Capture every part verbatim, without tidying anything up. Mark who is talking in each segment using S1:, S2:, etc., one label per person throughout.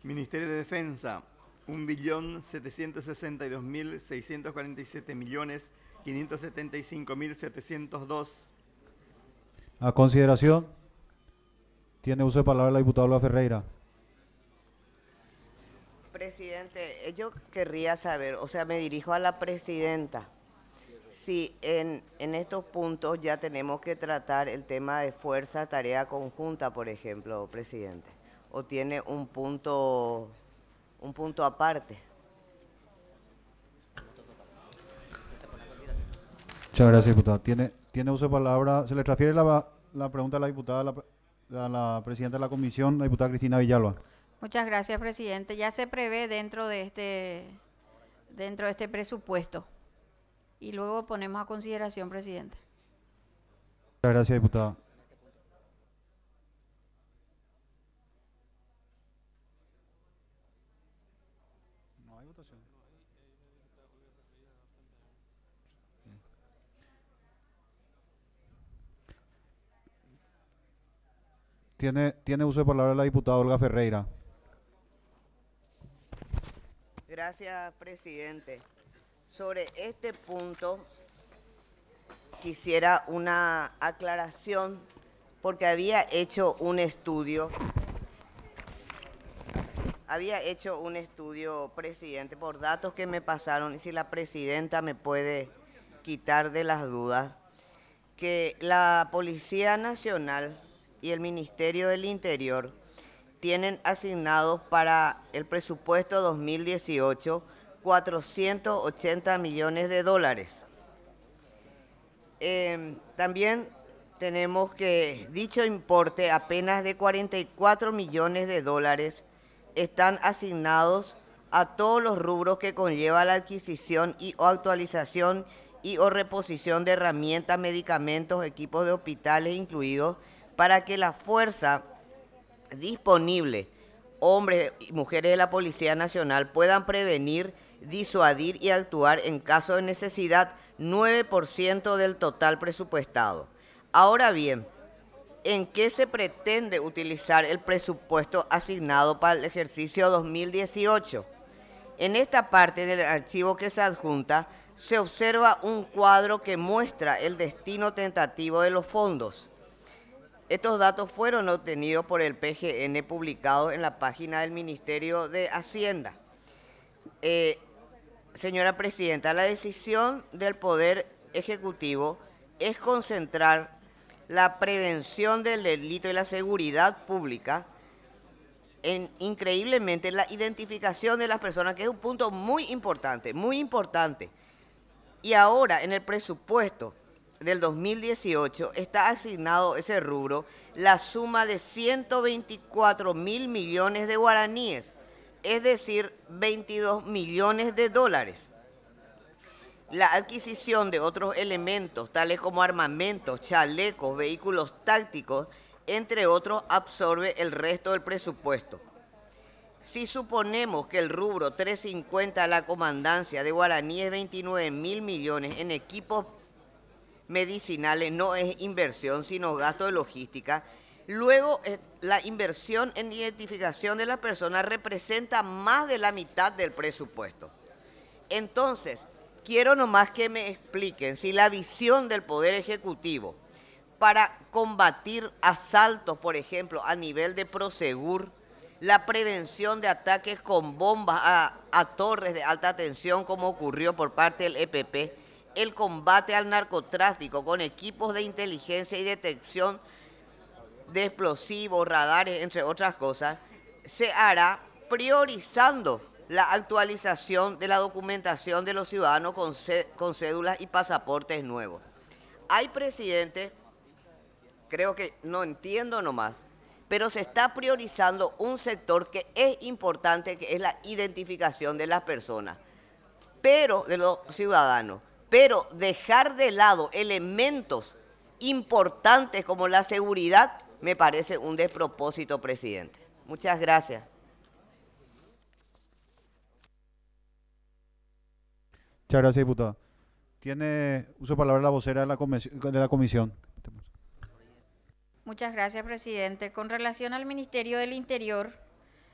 S1: Ministerio de Defensa, un billón setecientos sesenta y dos mil seiscientos cuarenta y siete millones quinientos setenta y cinco mil setecientos dos.
S2: A consideración, tiene uso de palabra la diputada Olga Ferreira.
S3: Presidente, eh, yo querría saber, o sea, me dirijo a la presidenta, si en, en estos puntos ya tenemos que tratar el tema de fuerza, tarea conjunta, por ejemplo, presidente, o tiene un punto, un punto aparte.
S2: Muchas gracias, diputada. Tiene, tiene uso de palabra. Se le transfiere la, la pregunta a la diputada, a la, a la presidenta de la comisión, la diputada Cristina Villalba.
S4: Muchas gracias, presidente. Ya se prevé dentro de este, dentro de este presupuesto. Y luego ponemos a consideración, presidente.
S2: Muchas gracias, diputada. No hay votación. Tiene, tiene uso de palabra la diputada Olga Ferreira.
S3: Gracias, presidente. Sobre este punto quisiera una aclaración porque había hecho un estudio, había hecho un estudio, presidente, por datos que me pasaron, y si la presidenta me puede quitar de las dudas, que la Policía Nacional y el Ministerio del Interior tienen asignados para el presupuesto dos mil dieciocho cuatrocientos ochenta millones de dólares. Eh, también tenemos que dicho importe, apenas de cuarenta y cuatro millones de dólares, están asignados a todos los rubros que conlleva la adquisición y o actualización y o reposición de herramientas, medicamentos, equipos de hospitales incluidos, para que la fuerza disponible, hombres y mujeres de la Policía Nacional, puedan prevenir, disuadir y actuar en caso de necesidad, nueve por ciento del total presupuestado. Ahora bien, ¿en qué se pretende utilizar el presupuesto asignado para el ejercicio dos mil dieciocho? En esta parte del archivo que se adjunta, se observa un cuadro que muestra el destino tentativo de los fondos. Estos datos fueron obtenidos por el P G N publicados en la página del Ministerio de Hacienda. Eh, señora Presidenta, la decisión del Poder Ejecutivo es concentrar la prevención del delito y la seguridad pública en, increíblemente, la identificación de las personas, que es un punto muy importante, muy importante. Y ahora, en el presupuesto del dos mil dieciocho, está asignado ese rubro la suma de ciento veinticuatro mil millones de guaraníes, es decir, veintidós millones de dólares. La adquisición de otros elementos, tales como armamentos, chalecos, vehículos tácticos, entre otros, absorbe el resto del presupuesto. Si suponemos que el rubro trescientos cincuenta de la comandancia de guaraní es veintinueve mil millones en equipos medicinales, no es inversión, sino gasto de logística, luego la inversión en identificación de las personas representa más de la mitad del presupuesto. Entonces, quiero nomás que me expliquen si la visión del Poder Ejecutivo para combatir asaltos, por ejemplo, a nivel de Prosegur, la prevención de ataques con bombas a, a torres de alta tensión, como ocurrió por parte del E P P, el combate al narcotráfico con equipos de inteligencia y detección de explosivos, radares, entre otras cosas, se hará priorizando la actualización de la documentación de los ciudadanos con, con cédulas y pasaportes nuevos. Hay, presidente, creo que no entiendo nomás, pero se está priorizando un sector que es importante, que es la identificación de las personas, pero de los ciudadanos, pero dejar de lado elementos importantes como la seguridad me parece un despropósito, presidente. Muchas gracias.
S2: Muchas gracias, diputada. Tiene uso de palabra la vocera de la, de la comisión.
S4: Muchas gracias, presidente. Con relación al Ministerio del Interior,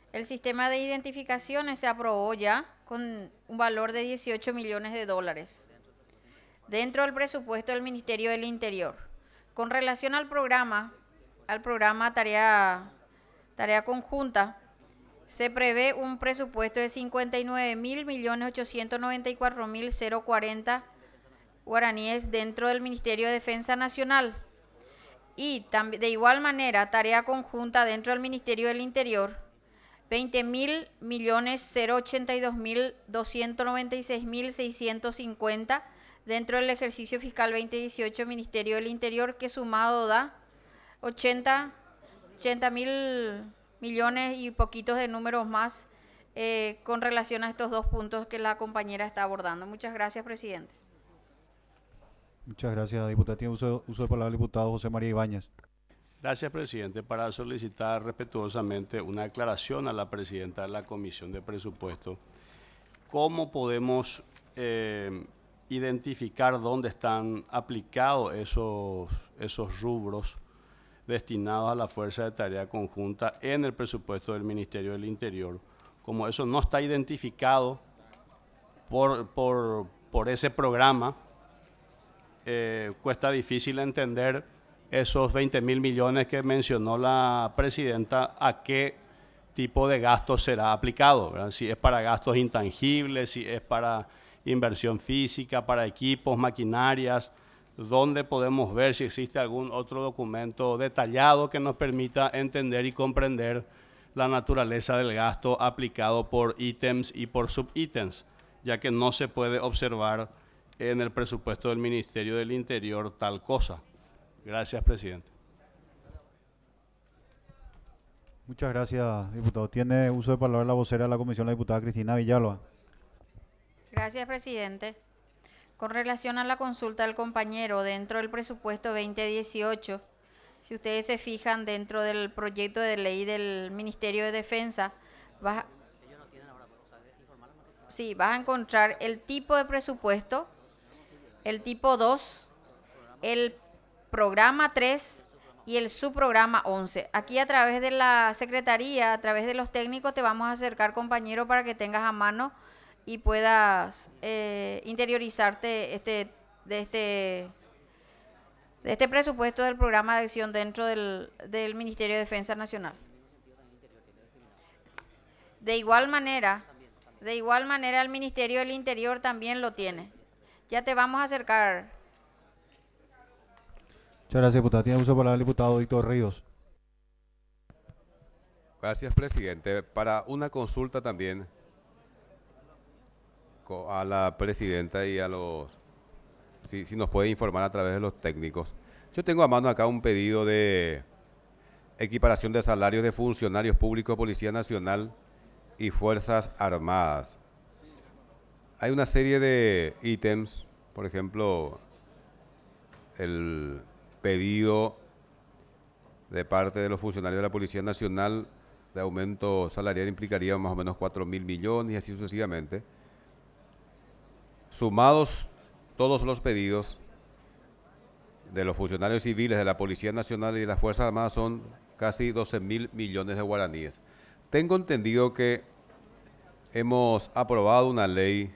S4: El sistema de identificaciones se aprobó ya con un valor de dieciocho millones de dólares dentro del presupuesto del Ministerio del Interior. Con relación al programa, al programa Tarea, tarea Conjunta, se prevé un presupuesto de cincuenta y nueve mil millones ochocientos noventa y cuatro mil cuarenta guaraníes dentro del Ministerio de Defensa Nacional. Y también, de igual manera, tarea conjunta dentro del Ministerio del Interior, veinte mil millones ochenta y dos mil doscientos noventa y seis mil seiscientos cincuenta dentro del ejercicio fiscal veinte dieciocho Ministerio del Interior, que sumado da ochenta mil millones y poquitos de números más eh, con relación a estos dos puntos que la compañera está abordando. Muchas gracias, presidente.
S2: Muchas gracias, diputada. Tiene uso, uso de palabra el diputado José María Ibáñez.
S5: Gracias, presidente. Para solicitar respetuosamente una aclaración a la presidenta de la Comisión de Presupuesto. ¿Cómo podemos eh, identificar dónde están aplicados esos, esos rubros destinados a la Fuerza de Tarea Conjunta en el presupuesto del Ministerio del Interior? Como eso no está identificado por, por, por ese programa, eh, cuesta difícil entender esos veinte mil millones que mencionó la presidenta, a qué tipo de gasto será aplicado, ¿verdad? Si es para gastos intangibles, si es para inversión física, para equipos, maquinarias, donde podemos ver si existe algún otro documento detallado que nos permita entender y comprender la naturaleza del gasto aplicado por ítems y por subítems, ya que no se puede observar en el presupuesto del Ministerio del Interior tal cosa. Gracias, presidente.
S2: Muchas gracias, diputado. Tiene uso de palabra la vocera de la comisión, la diputada Cristina Villalba.
S4: Gracias, presidente. Con relación a la consulta del compañero, dentro del presupuesto veinte dieciocho, si ustedes se fijan dentro del proyecto de ley del Ministerio de Defensa, vas a, sí, vas a encontrar el tipo de presupuesto, el tipo dos, el programa tres y el subprograma once. Aquí a través de la secretaría, a través de los técnicos, te vamos a acercar, compañero, para que tengas a mano y puedas eh, interiorizarte este, de, este, de este presupuesto del programa de acción dentro del, del Ministerio de Defensa Nacional. De igual manera, de igual manera el Ministerio del Interior también lo tiene. Ya te vamos a acercar.
S2: Muchas gracias, diputada. Tiene uso de palabra el diputado Víctor Ríos.
S6: Gracias, presidente. Para una consulta también a la presidenta y a los, si, si nos puede informar a través de los técnicos. Yo tengo a mano acá un pedido de equiparación de salarios de funcionarios públicos, Policía Nacional y Fuerzas Armadas. Hay una serie de ítems, por ejemplo, el pedido de parte de los funcionarios de la Policía Nacional de aumento salarial implicaría más o menos cuatro mil millones y así sucesivamente. Sumados todos los pedidos de los funcionarios civiles de la Policía Nacional y de las Fuerzas Armadas son casi doce mil millones de guaraníes. Tengo entendido que hemos aprobado una ley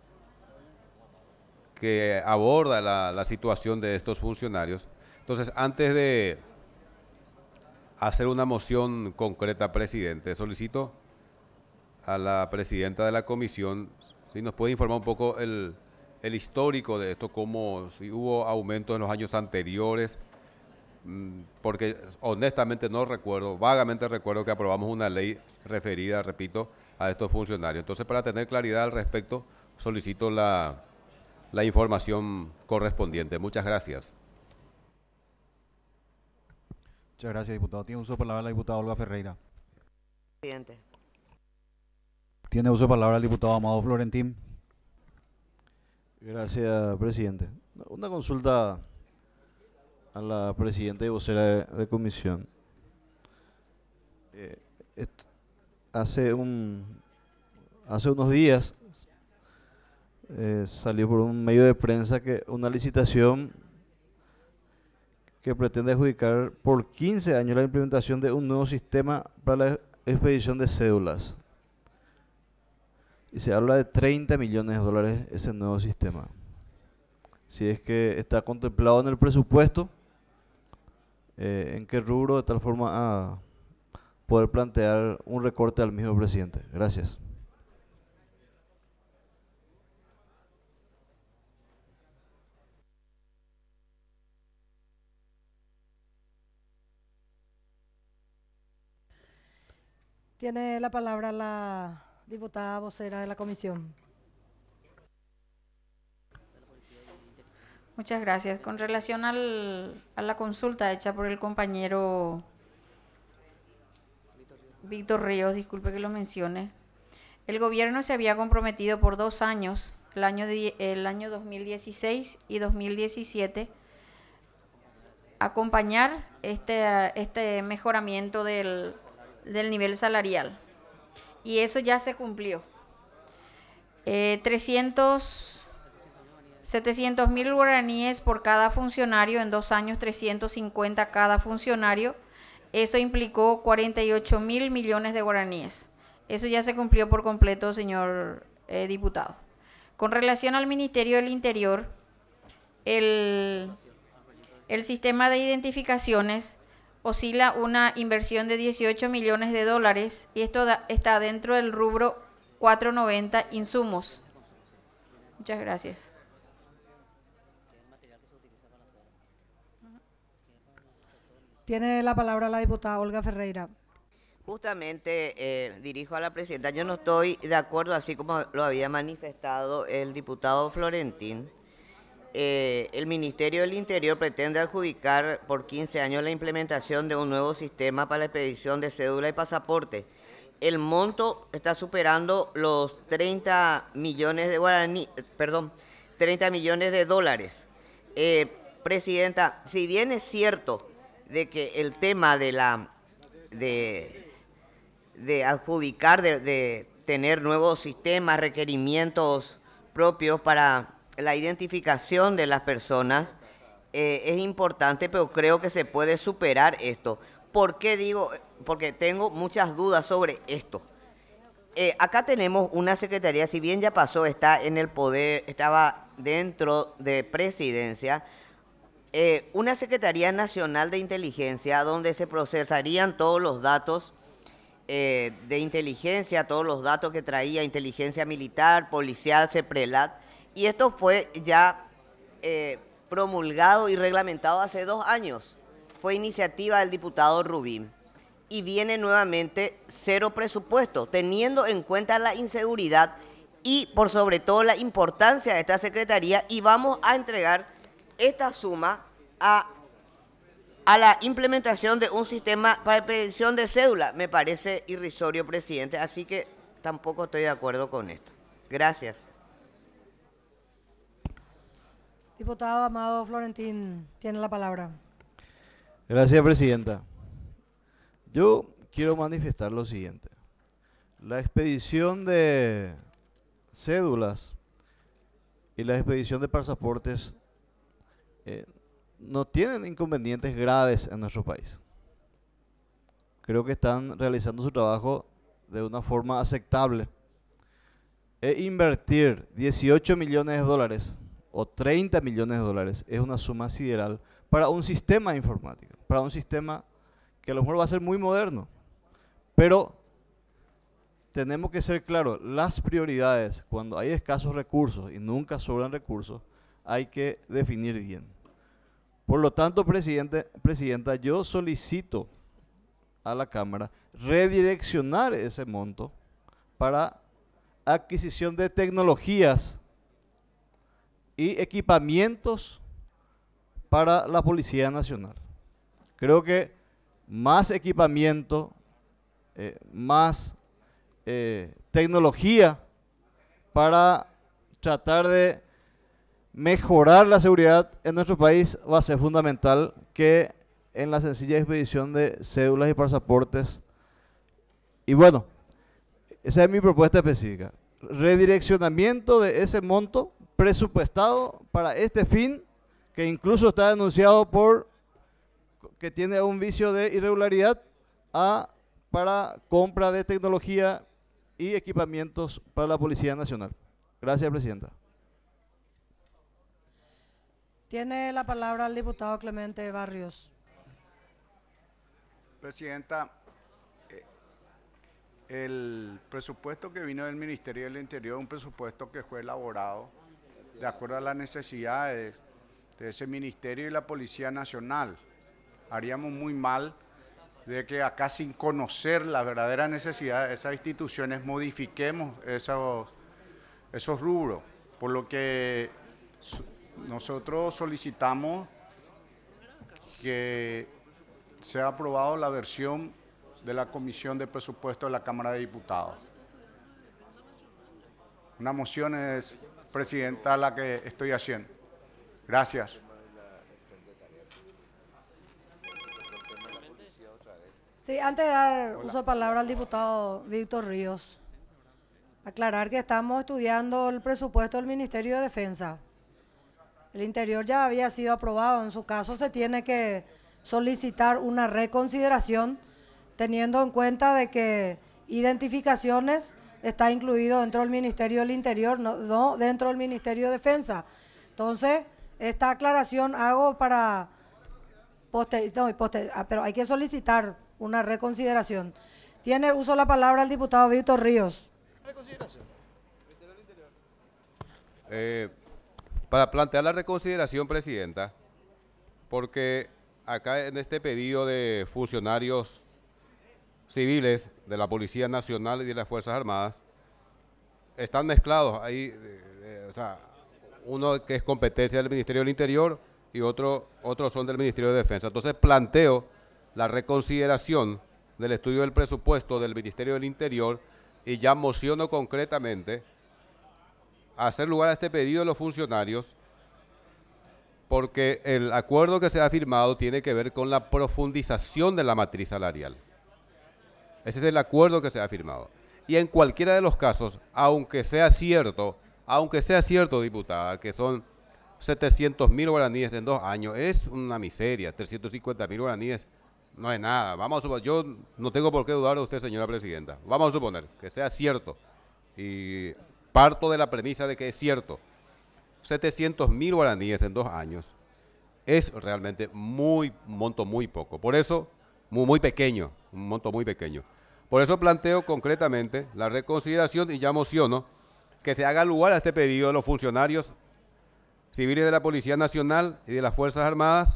S6: que aborda la, la situación de estos funcionarios. Entonces, antes de hacer una moción concreta, presidente, solicito a la presidenta de la comisión si nos puede informar un poco el, el histórico de esto, cómo si hubo aumentos en los años anteriores, porque honestamente no recuerdo, vagamente recuerdo que aprobamos una ley referida, repito, a estos funcionarios. Entonces, para tener claridad al respecto, solicito la, la información correspondiente. Muchas gracias.
S2: Muchas gracias, diputado. Tiene uso de palabra la diputada Olga Ferreira.
S3: Presidente.
S2: Tiene uso de palabra el diputado Amado Florentín.
S7: Gracias, presidente. Una consulta a la presidenta y vocera de, de comisión. Eh, esto, hace un hace unos días eh, salió por un medio de prensa que una licitación que pretende adjudicar por quince años la implementación de un nuevo sistema para la expedición de cédulas. Y se habla de treinta millones de dólares ese nuevo sistema. Si es que está contemplado en el presupuesto, eh, ¿en qué rubro de tal forma a poder plantear un recorte al mismo presidente? Gracias.
S8: Tiene la palabra la diputada vocera de la comisión.
S4: Muchas gracias. Con relación al, a la consulta hecha por el compañero Víctor Ríos, disculpe que lo mencione, el gobierno se había comprometido por dos años, el año, de, el año dos mil dieciséis y dos mil diecisiete, a acompañar este, este mejoramiento del, del nivel salarial. Y eso ya se cumplió. Eh, trescientos... setecientos mil guaraníes por cada funcionario, en dos años trescientos cincuenta cada funcionario. Eso implicó cuarenta y ocho mil millones de guaraníes. Eso ya se cumplió por completo, señor eh, diputado. Con relación al Ministerio del Interior, el, el sistema de identificaciones oscila una inversión de dieciocho millones de dólares y esto da, está dentro del rubro cuatrocientos noventa insumos. Muchas gracias.
S8: Tiene la palabra la diputada Olga Ferreira.
S3: Justamente eh, dirijo a la presidenta. Yo no estoy de acuerdo, así como lo había manifestado el diputado Florentín. Eh, el Ministerio del Interior pretende adjudicar por quince años la implementación de un nuevo sistema para la expedición de cédula y pasaporte. El monto está superando los treinta millones de guaraní, perdón, treinta millones de dólares. Eh, presidenta, si bien es cierto de que el tema de la de, de adjudicar, de, de tener nuevos sistemas, requerimientos propios para la identificación de las personas, eh, es importante, pero creo que se puede superar esto. ¿Por qué digo? Porque tengo muchas dudas sobre esto. Eh, acá tenemos una secretaría, si bien ya pasó, está en el poder, estaba dentro de presidencia, Eh, una Secretaría Nacional de Inteligencia donde se procesarían todos los datos eh, de inteligencia, todos los datos que traía inteligencia militar, policial, CEPRELAT, y esto fue ya eh, promulgado y reglamentado hace dos años. Fue iniciativa del diputado Rubín y viene nuevamente cero presupuesto, teniendo en cuenta la inseguridad y por sobre todo la importancia de esta Secretaría, y vamos a entregar esta suma a, a la implementación de un sistema para expedición de cédula. Me parece irrisorio, presidente, así que tampoco estoy de acuerdo con esto. Gracias.
S8: Diputado Amado Florentín, tiene la palabra.
S7: Gracias, presidenta. Yo quiero manifestar lo siguiente. La expedición de cédulas y la expedición de pasaportes Eh, no tienen inconvenientes graves en nuestro país. Creo que están realizando su trabajo de una forma aceptable. E invertir dieciocho millones de dólares o treinta millones de dólares es una suma sideral para un sistema informático, para un sistema que a lo mejor va a ser muy moderno, pero tenemos que ser claros, las prioridades, cuando hay escasos recursos y nunca sobran recursos, hay que definir bien. Por lo tanto, presidente, presidenta, yo solicito a la Cámara redireccionar ese monto para adquisición de tecnologías y equipamientos para la Policía Nacional. Creo que más equipamiento, eh, más eh, tecnología para tratar de mejorar la seguridad en nuestro país va a ser fundamental que en la sencilla expedición de cédulas y pasaportes. Y bueno, esa es mi propuesta específica. Redireccionamiento de ese monto presupuestado para este fin, que incluso está denunciado por que tiene un vicio de irregularidad, a para compra de tecnología y equipamientos para la Policía Nacional. Gracias, Presidenta.
S8: Tiene la palabra el diputado Clemente Barrios.
S9: Presidenta, eh, el presupuesto que vino del Ministerio del Interior es un presupuesto que fue elaborado de acuerdo a las necesidades de ese ministerio y la Policía Nacional. Haríamos muy mal de que acá, sin conocer la verdadera necesidad de esas instituciones, modifiquemos esos, esos rubros, por lo que nosotros solicitamos que sea aprobado la versión de la Comisión de Presupuesto de la Cámara de Diputados. Una moción es, Presidenta, la que estoy haciendo. Gracias.
S8: Sí, antes de dar uso de palabra al diputado Víctor Ríos, aclarar que estamos estudiando el presupuesto del Ministerio de Defensa. El Interior ya había sido aprobado, en su caso se tiene que solicitar una reconsideración teniendo en cuenta de que identificaciones está incluido dentro del Ministerio del Interior, no, no dentro del Ministerio de Defensa. Entonces, esta aclaración hago para, poster, no, poster, pero hay que solicitar una reconsideración. Tiene uso la palabra el diputado Víctor Ríos.
S6: Reconsideración. Eh, para plantear la reconsideración, Presidenta, porque acá en este pedido de funcionarios civiles de la Policía Nacional y de las Fuerzas Armadas, están mezclados ahí, eh, eh, o sea, uno que es competencia del Ministerio del Interior y otro, otros son del Ministerio de Defensa. Entonces planteo la reconsideración del estudio del presupuesto del Ministerio del Interior y ya mociono concretamente a hacer lugar a este pedido de los funcionarios, porque el acuerdo que se ha firmado tiene que ver con la profundización de la matriz salarial. Ese es el acuerdo que se ha firmado. Y en cualquiera de los casos, aunque sea cierto, aunque sea cierto, diputada, que son setecientos mil guaraníes en dos años, es una miseria. trescientos cincuenta mil guaraníes no es nada. Vamos a suponer, yo no tengo por qué dudar de usted, señora Presidenta. Vamos a suponer que sea cierto. Y parto de la premisa de que es cierto. setecientos mil guaraníes en dos años es realmente muy, un monto muy poco. Por eso, muy, muy pequeño, un monto muy pequeño. Por eso planteo concretamente la reconsideración y ya mociono que se haga lugar a este pedido de los funcionarios civiles de la Policía Nacional y de las Fuerzas Armadas.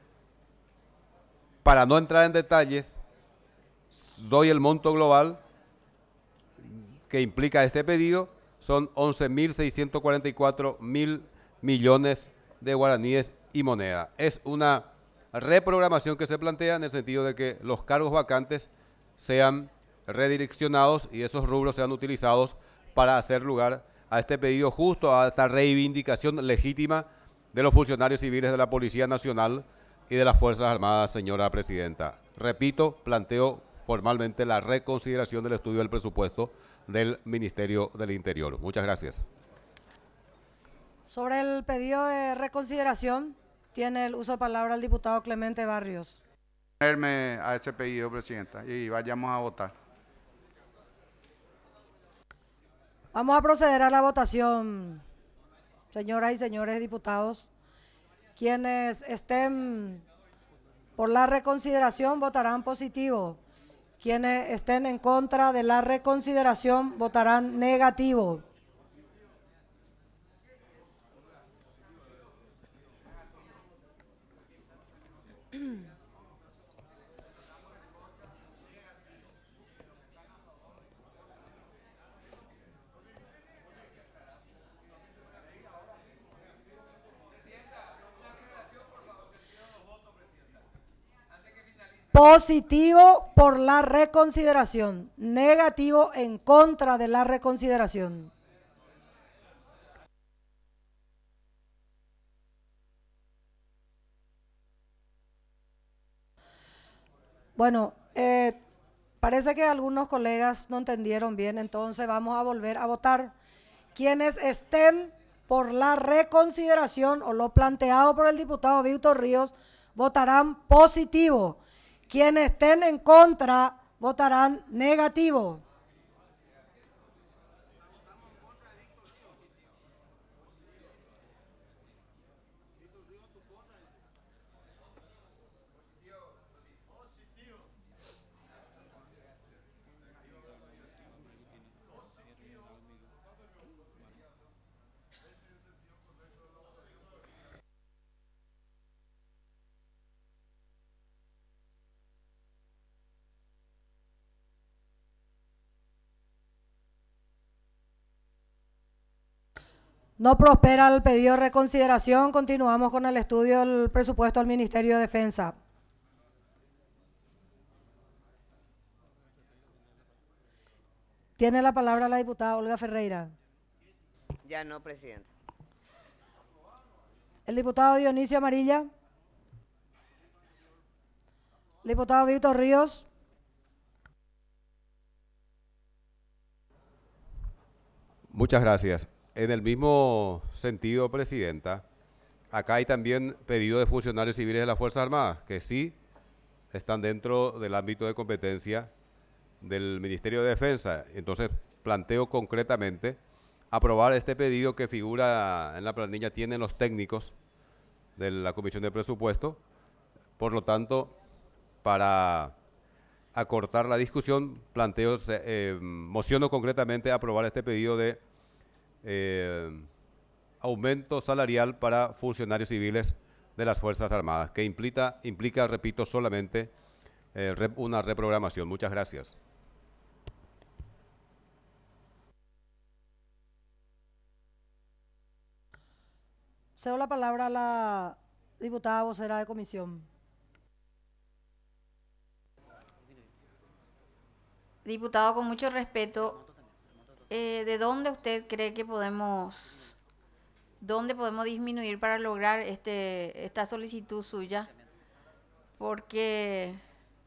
S6: Para no entrar en detalles, doy el monto global que implica este pedido, son once mil seiscientos cuarenta y cuatro mil millones de guaraníes y moneda. Es una reprogramación que se plantea en el sentido de que los cargos vacantes sean redireccionados y esos rubros sean utilizados para hacer lugar a este pedido justo, a esta reivindicación legítima de los funcionarios civiles de la Policía Nacional y de las Fuerzas Armadas, señora Presidenta. Repito, planteo formalmente la reconsideración del estudio del presupuesto del Ministerio del Interior. Muchas gracias.
S8: Sobre el pedido de reconsideración, tiene el uso de palabra el diputado Clemente Barrios.
S9: Ponerme a ese pedido, Presidenta, y vayamos a votar.
S8: Vamos a proceder a la votación, señoras y señores diputados. Quienes estén por la reconsideración votarán positivo. Quienes estén en contra de la reconsideración votarán negativo. Positivo por la reconsideración, negativo en contra de la reconsideración. Bueno, eh, parece que algunos colegas no entendieron bien, entonces vamos a volver a votar. Quienes estén por la reconsideración o lo planteado por el diputado Víctor Ríos votarán positivo. Quienes estén en contra votarán negativo. No prospera el pedido de reconsideración. Continuamos con el estudio del presupuesto del Ministerio de Defensa. Tiene la palabra la diputada Olga Ferreira.
S3: Ya no, presidenta.
S8: El diputado Dionisio Amarilla. El diputado Víctor Ríos.
S6: Muchas gracias. En el mismo sentido, presidenta, acá hay también pedido de funcionarios civiles de las Fuerzas Armadas, que sí están dentro del ámbito de competencia del Ministerio de Defensa. Entonces, planteo concretamente aprobar este pedido que figura en la planilla, tienen los técnicos de la Comisión de Presupuesto. Por lo tanto, para acortar la discusión, planteo, eh, mociono concretamente aprobar este pedido de Eh, aumento salarial para funcionarios civiles de las Fuerzas Armadas, que implica, implica repito, solamente eh, rep, una reprogramación. Muchas gracias.
S8: Cedo la palabra a la diputada vocera de comisión.
S4: Diputado, con mucho respeto, Eh, ¿de dónde usted cree que podemos, dónde podemos disminuir para lograr este, esta solicitud suya? Porque,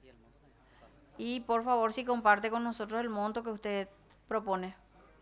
S4: y por favor, si comparte con nosotros el monto que usted propone.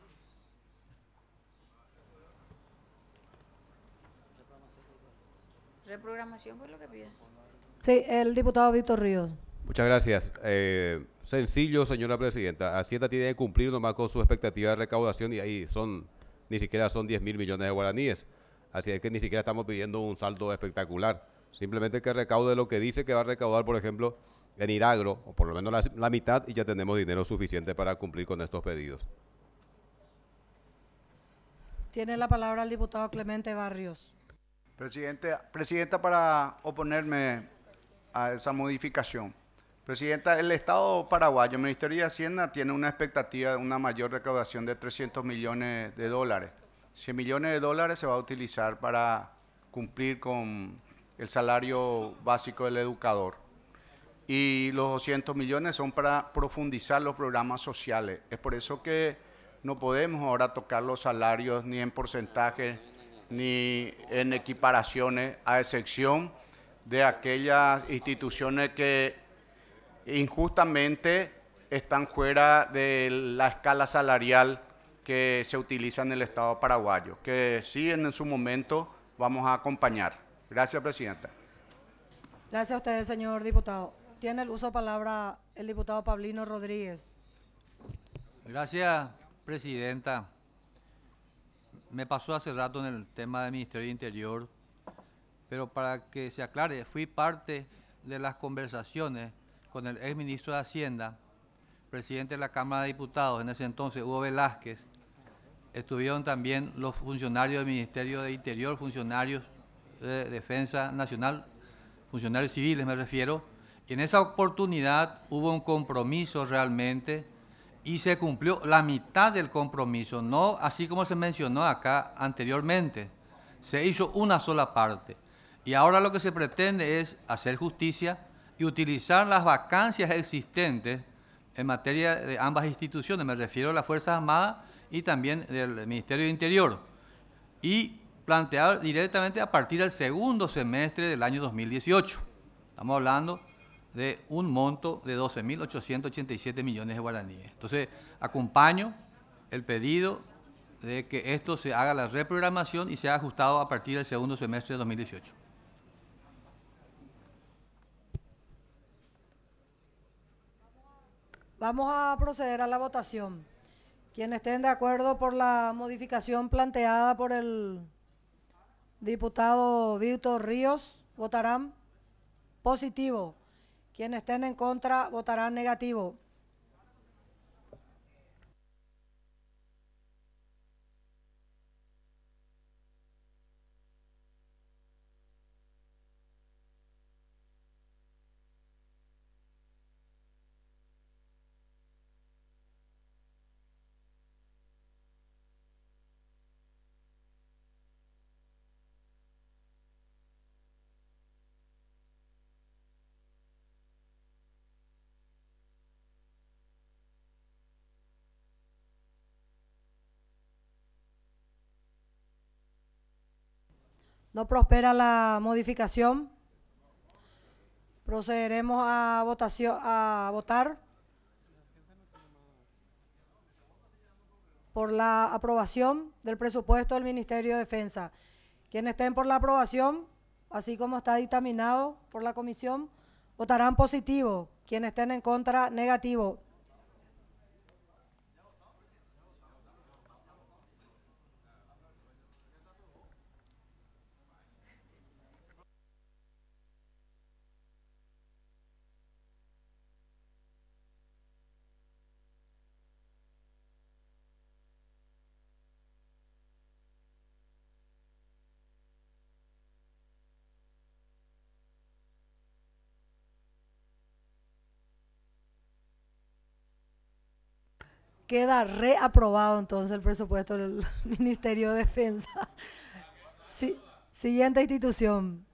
S4: Reprogramación fue lo que pide.
S8: Sí, el diputado Víctor Ríos.
S6: Muchas gracias. Eh, sencillo, señora presidenta. Hacienda tiene que cumplir nomás con su expectativa de recaudación y ahí son, ni siquiera son diez mil millones de guaraníes. Así es que ni siquiera estamos pidiendo un saldo espectacular. Simplemente que recaude lo que dice que va a recaudar, por ejemplo, en Iragro, o por lo menos la, la mitad, y ya tenemos dinero suficiente para cumplir con estos pedidos.
S8: Tiene la palabra el diputado Clemente Barrios.
S9: Presidente, presidenta, para oponerme a esa modificación. Presidenta, el Estado paraguayo, el Ministerio de Hacienda, tiene una expectativa de una mayor recaudación de trescientos millones de dólares. cien millones de dólares se va a utilizar para cumplir con el salario básico del educador. Y los doscientos millones son para profundizar los programas sociales. Es por eso que no podemos ahora tocar los salarios ni en porcentaje ni en equiparaciones, a excepción de aquellas instituciones que injustamente están fuera de la escala salarial que se utiliza en el Estado paraguayo, que sí en su momento vamos a acompañar. Gracias, presidenta.
S8: Gracias a usted, señor diputado. Tiene el uso de palabra el diputado Pablino Rodríguez.
S10: Gracias, presidenta. Me pasó hace rato en el tema del Ministerio de Interior, pero para que se aclare, fui parte de las conversaciones con el ex ministro de Hacienda, presidente de la Cámara de Diputados, en ese entonces, Hugo Velázquez. Estuvieron también los funcionarios del Ministerio de Interior, funcionarios de Defensa Nacional, funcionarios civiles me refiero, y en esa oportunidad hubo un compromiso realmente y se cumplió la mitad del compromiso, no así como se mencionó acá anteriormente, se hizo una sola parte. Y ahora lo que se pretende es hacer justicia y utilizar las vacancias existentes en materia de ambas instituciones, me refiero a las Fuerzas Armadas y también del Ministerio de Interior, y plantear directamente a partir del segundo semestre del año dos mil dieciocho. Estamos hablando de un monto de doce mil ochocientos ochenta y siete millones de guaraníes. Entonces, acompaño el pedido de que esto se haga la reprogramación y sea ajustado a partir del segundo semestre de dos mil dieciocho.
S8: Vamos a proceder a la votación. Quienes estén de acuerdo por la modificación planteada por el diputado Víctor Ríos, votarán positivo. Quienes estén en contra, votarán negativo. No prospera la modificación. Procederemos a votación, a votar por la aprobación del presupuesto del Ministerio de Defensa. Quienes estén por la aprobación, así como está dictaminado por la comisión, votarán positivo. Quienes estén en contra, negativo. Queda reaprobado entonces el presupuesto del Ministerio de Defensa. Sí, siguiente institución.